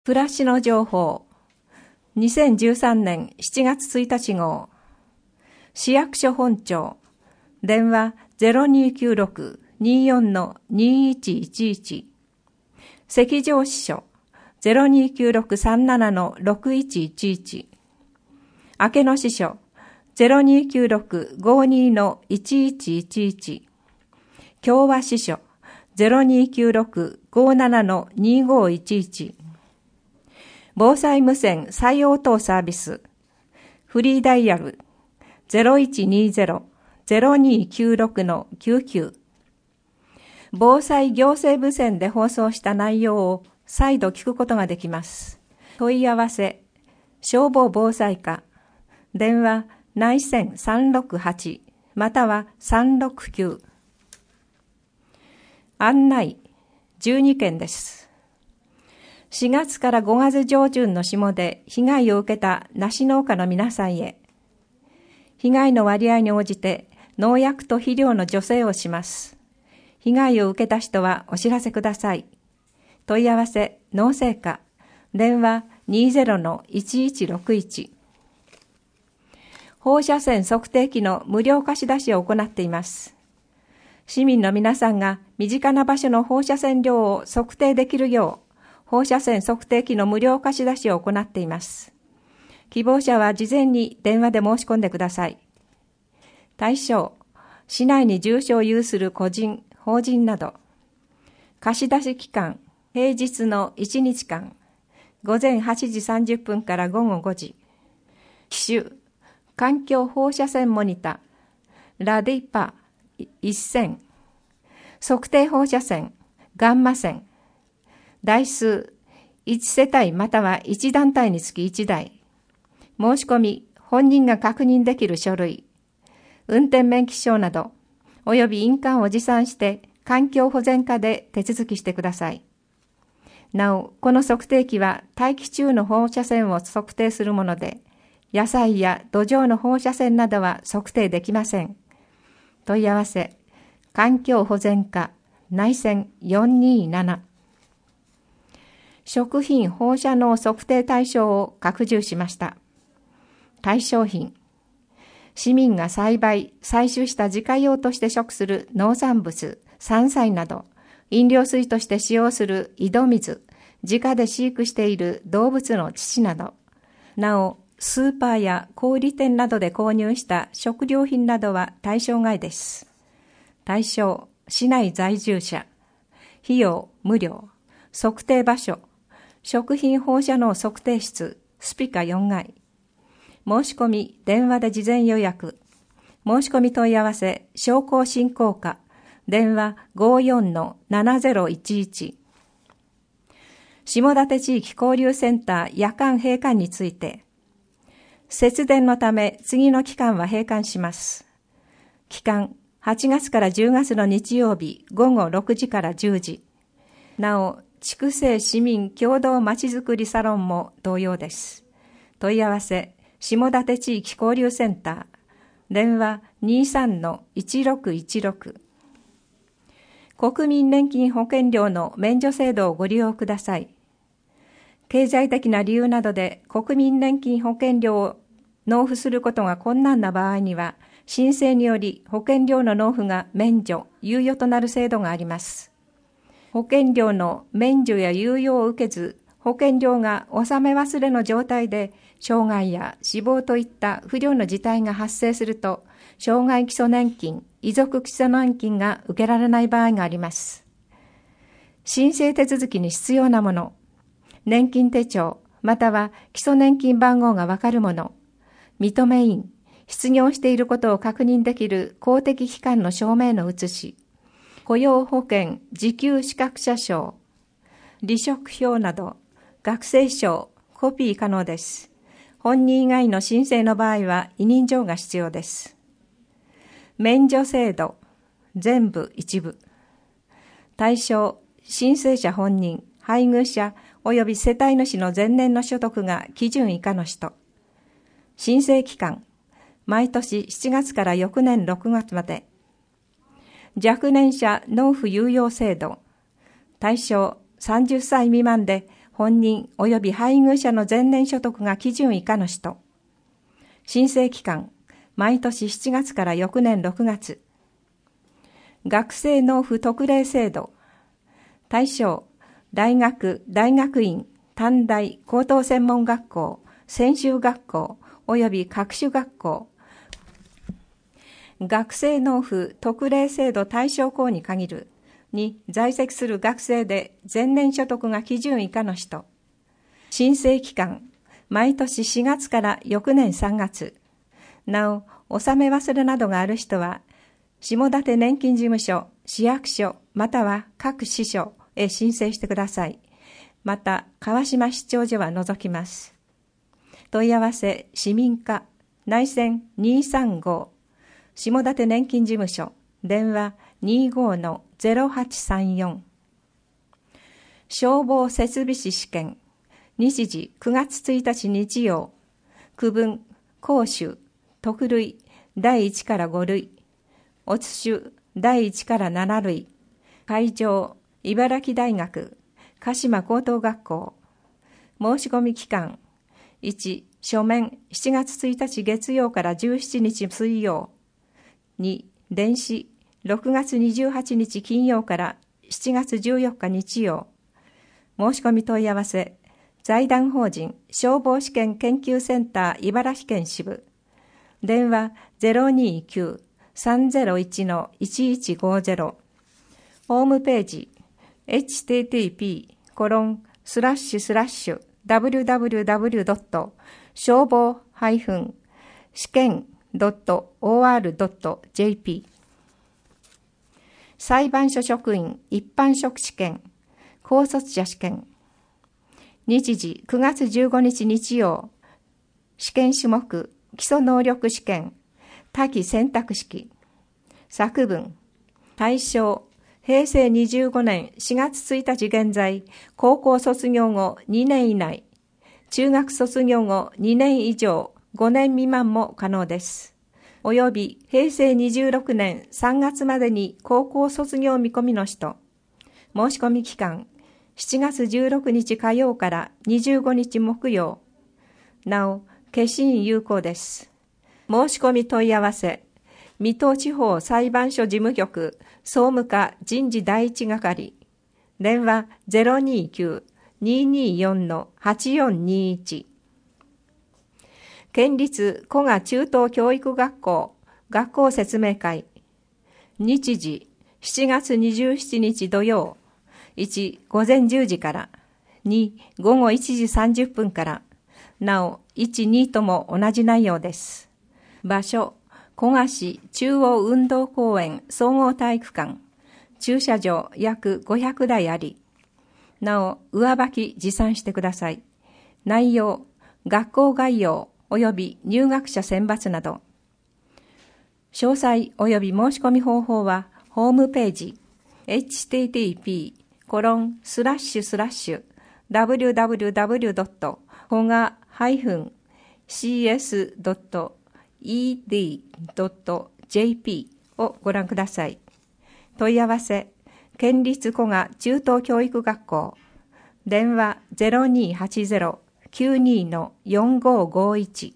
暮らしの情報2013年7月1日号市役所本庁電話 0296-24-2111 赤上支所 0296-37-6111 明野支所 0296-52-1111 共和支所 0296-57-2511防災無線再応答サービスフリーダイヤル 0120-0296-99 防災行政無線で放送した内容を再度聞くことができます。問い合わせ消防防災課電話内線368または369案内12件です。4月から5月上旬の霜で被害を受けた梨農家の皆さんへ、被害の割合に応じて農薬と肥料の助成をします。被害を受けた人はお知らせください。問い合わせ農政課電話 20-1161 放射線測定器の無料貸し出しを行っています。市民の皆さんが身近な場所の放射線量を測定できるよう放射線測定器の無料貸し出しを行っています。希望者は事前に電話で申し込んでください。対象、市内に住所を有する個人、法人など。貸し出し期間、平日の1日間、午前8時30分から午後5時。機種、環境放射線モニター、ラディパ1000、測定放射線、ガンマ線、台数1世帯または1団体につき1台。申し込み、本人が確認できる書類、運転免許証など、および印鑑を持参して環境保全課で手続きしてください。なお、この測定器は大気中の放射線を測定するもので、野菜や土壌の放射線などは測定できません。問い合わせ、環境保全課内線427食品放射能測定対象を拡充しました。対象品、市民が栽培、採取した自家用として食する農産物、山菜など、飲料水として使用する井戸水、自家で飼育している動物の乳など、なお、スーパーや小売店などで購入した食料品などは対象外です。対象、市内在住者、費用無料、測定場所、食品放射能測定室、スピカ4階。申し込み、電話で事前予約。申し込み問い合わせ、商工振興課、電話 54-7011。下館地域交流センター夜間閉館について、節電のため次の期間は閉館します。期間、8月から10月の日曜日午後6時から10時。なお、筑西市民共同まちづくりサロンも同様です。問い合わせ、下館地域交流センター、電話 23-1616。国民年金保険料の免除制度をご利用ください。経済的な理由などで国民年金保険料を納付することが困難な場合には、申請により保険料の納付が免除、猶予となる制度があります。保険料の免除や猶予を受けず、保険料が納め忘れの状態で、障害や死亡といった不慮の事態が発生すると、障害基礎年金、遺族基礎年金が受けられない場合があります。申請手続きに必要なもの、年金手帳、または基礎年金番号がわかるもの、認め印、失業していることを確認できる公的機関の証明の写し、雇用保険受給資格者証、離職票など、学生証、コピー可能です。本人以外の申請の場合は委任状が必要です。免除制度、全部一部。対象、申請者本人、配偶者及び世帯主の前年の所得が基準以下の人。申請期間、毎年7月から翌年6月まで。若年者納付猶予制度。対象30歳未満で本人及び配偶者の前年所得が基準以下の人。申請期間、毎年7月から翌年6月。学生納付特例制度。対象、大学、大学院、短大、高等専門学校、専修学校、及び各種学校。学生納付特例制度対象校に限る。に在籍する学生で前年所得が基準以下の人。申請期間、毎年4月から翌年3月。なお、納め忘れなどがある人は、下館年金事務所、市役所、または各支所へ申請してください。また、川島市長所は除きます。問い合わせ、市民課、内線235、下館年金事務所、電話25-0834。消防設備士試験、日時9月1日日曜、区分、講習、特類、第1から5類、乙種、第1から7類、会場、茨城大学、鹿島高等学校。申し込み期間、1、書面、7月1日月曜から17日水曜。2、電子、6月28日金曜から7月14日日曜。申し込み問い合わせ、財団法人消防試験研究センター茨城県支部。電話029-301-1150。ホームページ、http://www. 消防試験.or.jp。裁判所職員一般職試験、高卒者試験。日時9月15日日曜。試験種目、基礎能力試験、多岐選択式。作文、対象、平成25年4月1日現在、高校卒業後2年以内、中学卒業後2年以上、5年未満も可能です。および平成26年3月までに高校卒業見込みの人。申し込み期間、7月16日火曜から25日木曜。なお、消印有効です。申し込み問い合わせ、水戸地方裁判所事務局総務課人事第一係。電話029-224-8421。県立古賀中等教育学校学校説明会。日時7月27日土曜。1、午前10時から。2、午後1時30分から。なお、1、2とも同じ内容です。場所、古賀市中央運動公園総合体育館。駐車場約500台あり。なお、上履き持参してください。内容、学校概要及び入学者選抜など。詳細及び申し込み方法は、ホームページ、http://www.cs.ed.jp をご覧ください。問い合わせ、県立古賀中等教育学校。電話0280-92-4551。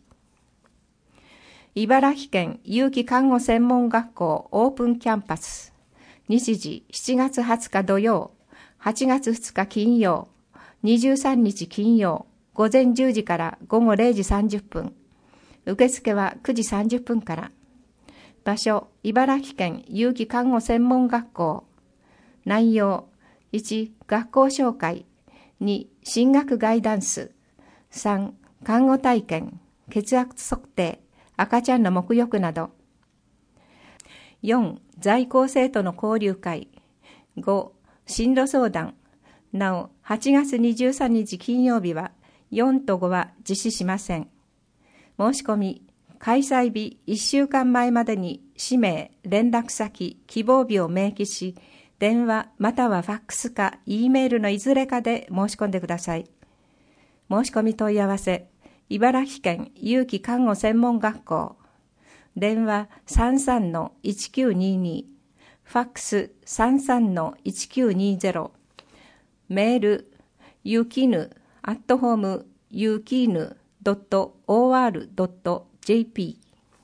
茨城県有機看護専門学校オープンキャンパス。日時7月20日土曜、8月2日金曜、23日金曜、午前10時から午後0時30分。受付は9時30分から。場所、茨城県有機看護専門学校。内容、1、学校紹介。2、進学ガイダンス。3、看護体験、血圧測定、赤ちゃんの沐浴など。4、在校生徒の交流会。5、進路相談。なお、8月23日金曜日は4と5は実施しません。申し込み、開催日1週間前までに氏名、連絡先、希望日を明記し、電話またはファックスか E メールのいずれかで申し込んでください。申し込み問い合わせ、茨城県有機看護専門学校。電話 33-1922。ファックス 33-1920。メール、 yukinu@yukinu.or.jp。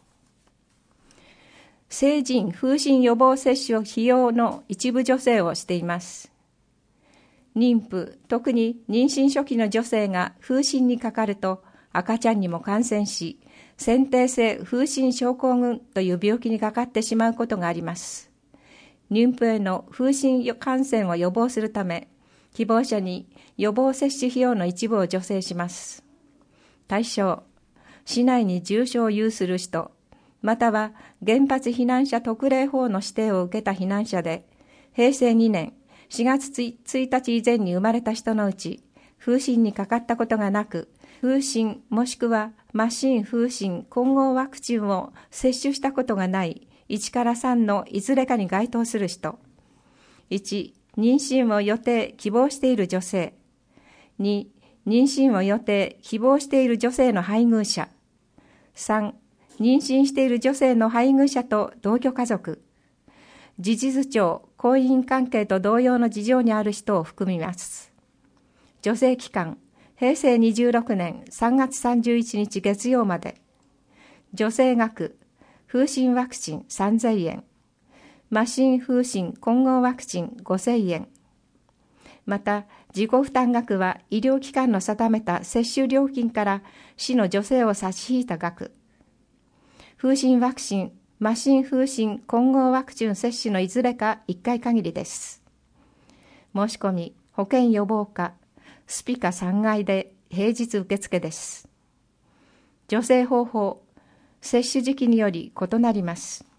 成人風疹予防接種費用の一部助成をしています。妊婦、特に妊娠初期の女性が風疹にかかると赤ちゃんにも感染し、先天性風疹症候群という病気にかかってしまうことがあります。妊婦への風疹感染を予防するため、希望者に予防接種費用の一部を助成します。対象、市内に住所を有する人、または原発避難者特例法の指定を受けた避難者で、平成2年4月1日以前に生まれた人のうち、風疹にかかったことがなく、風疹もしくは麻疹風疹混合ワクチンを接種したことがない1から3のいずれかに該当する人。1、妊娠を予定・希望している女性。2、妊娠を予定・希望している女性の配偶者。3、妊娠している女性の配偶者と同居家族。事実上、婚姻関係と同様の事情にある人を含みます。助成期間、平成26年3月31日月曜まで。助成額、風疹ワクチン3000円。麻疹風疹混合ワクチン5000円。また、自己負担額は医療機関の定めた接種料金から市の助成を差し引いた額。風疹ワクチン、麻疹風疹混合ワクチン接種のいずれか1回限りです。申し込み、保健予防課、スピカ3階で平日受付です。助成方法、接種時期により異なります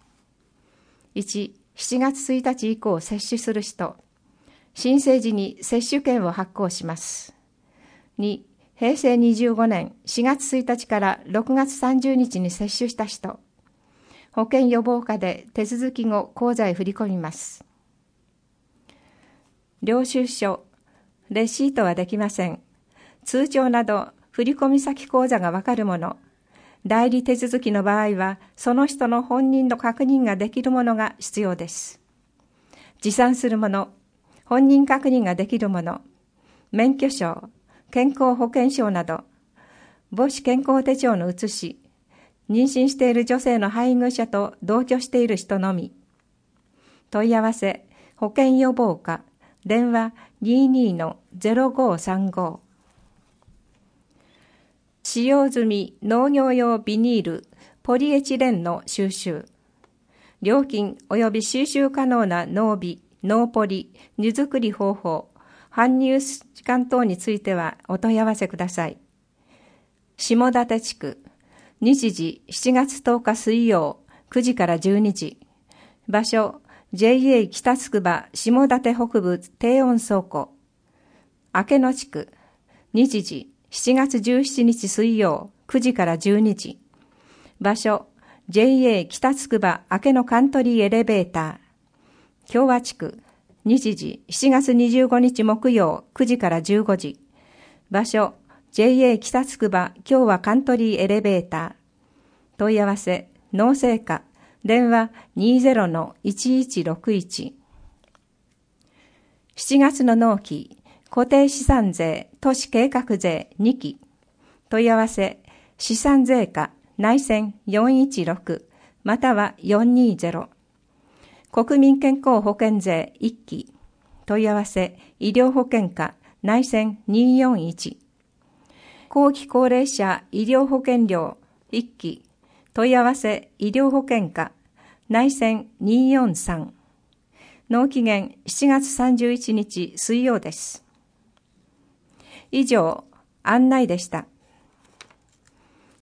。1、7月1日以降接種する人、申請時に接種券を発行します。2、平成25年4月1日から6月30日に接種した人、保健予防課で手続き後口座へ振り込みます。領収書、レシートはできません。通帳など振込先口座がわかるもの、代理手続きの場合はその人の本人の確認ができるものが必要です。持参するもの、本人確認ができるもの、免許証、健康保険証など、母子健康手帳の写し、妊娠している女性の配偶者と同居している人のみ。問い合わせ、保健予防課、電話 22-0535。使用済み農業用ビニール、ポリエチレンの収集。料金及び収集可能な農ビ、農ポリ、荷造り方法、搬入時間等についてはお問い合わせください。下館地区、日時7月10日水曜9時から12時。場所、JA 北つくば下館北部低温倉庫。明野地区、日時7月17日水曜9時から12時。場所、JA 北つくば明野カントリーエレベーター。共和地区、日時7月25日木曜9時から15時。場所、JA 北つくば共和カントリーエレベーター。問い合わせ、農政課、電話 20-1161。7月の納期、固定資産税、都市計画税2期。問い合わせ、資産税課、内線416、または420。国民健康保険税1期。問い合わせ、医療保険課、内線241。後期高齢者医療保険料1期。問い合わせ、医療保険課、内線243。納期限7月31日水曜です。以上、案内でした。